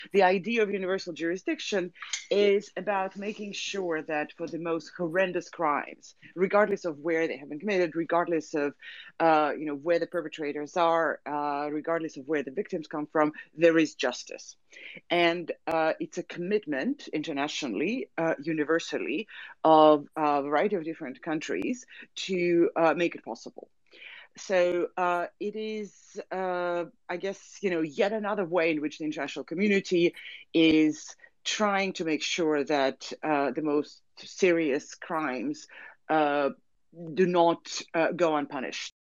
The idea of universal jurisdiction is about making sure that for the most horrendous crimes, regardless of where they have been committed, regardless of where the perpetrators are, regardless of where the victims come from, there is justice. And it's a commitment internationally, universally, of a variety of different countries to make it possible. So it is, I guess, yet another way in which the international community is trying to make sure that the most serious crimes uh, do not go unpunished.